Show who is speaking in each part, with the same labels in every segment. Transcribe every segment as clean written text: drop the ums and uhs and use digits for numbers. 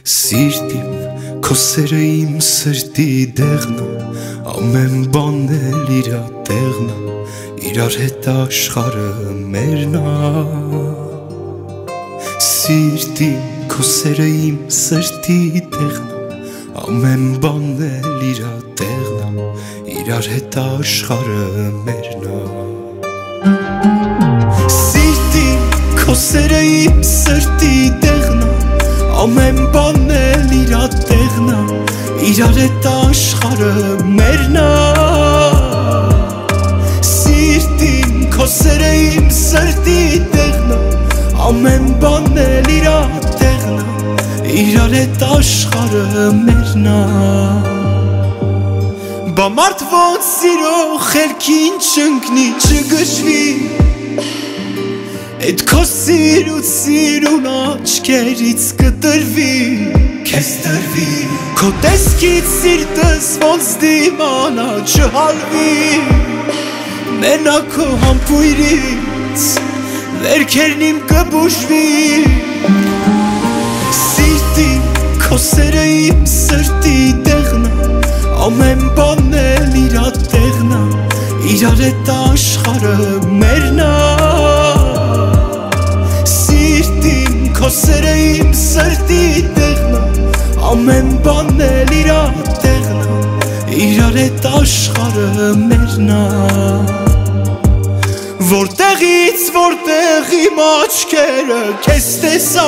Speaker 1: Սիրտիմ քո սերը իմ սրտի դեղն է, ամեն բանն էլ իրա տեղն է, իրար հետ աշխարհը մերն է։ Սիրտիմ քո սերը իմ սրտի դեղն է, ամեն բանն էլ իրա տեղն է, իրար հետ աշխարհը մերն է։ Սիրտիմ քո սերը իմ սրտի դեղն է, ամեն բանն էլ իրա տեղն է, իրար հետ աշխարհը մերն է։ Սիրտիմ քո սերը իմ սրտի դեղն է, ամեն բանն էլ իրա տեղն է, իրար հետ աշխարհը մերն է։ Բա մարդ ոնց սիրո խելքին չընկնի, չգժվի, Էդ քո սիրուն աչքերից կտրվի, քեզ տրվի, քո տեսքից սիրտս ոնց դիմանա չհալվի, մենակ քո համբույրից վերքերն իմ կբուժվի։ Սիրտիմ քո սերը իմ սրտի դեղն է, ամեն բանն էլ իրա տեղն է, իրար հետ աշխարհը մերն է։ Քո սերը իմ սրտի տեղն է, ամեն բանն էլ իրա տեղն է, իրար հետ աշխարհը մերն է։ Որտեղից որտեղ իմ աչքերը քեզ տեսա,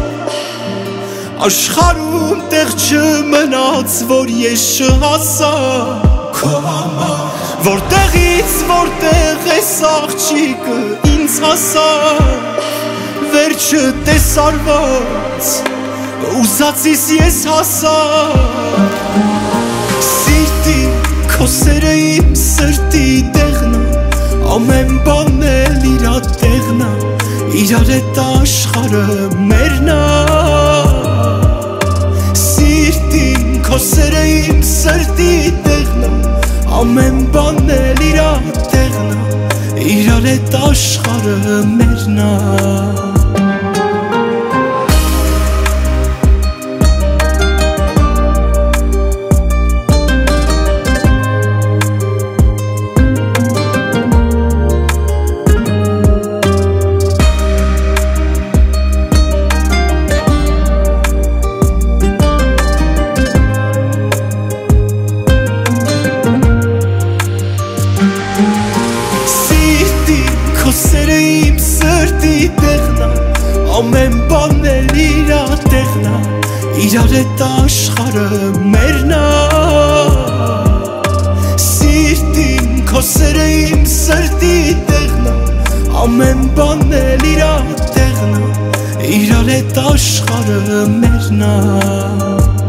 Speaker 1: աշխարհում տեղ չմնաց, որ ես չհասա քո համար, որտեղից որտեղ էս աղջիկը ինձ հասա, վերջը տեսարված, ուզածիս ես հասա։ Սիրտիմ քո սերը իմ սրտի դեղն է, ամեն բանն էլ իրա տեղն է, իրար հետ աշխարհը մերն է։ Սիրտիմ քո սերը իմ սրտի դեղն է, ամեն բանն էլ իրա տեղն է, իրար հետ աշխարհը մերն է։ Քո սերը իմ սրտի դեղն է, ամեն բանն էլ իրա տեղն է, իրար հետ աշխարհը մերն է։ Սիրտիմ քո սերը իմ սրտի դեղն է, ամեն բանն էլ իրա տեղն է, իրար հետ աշխարհը մերն է։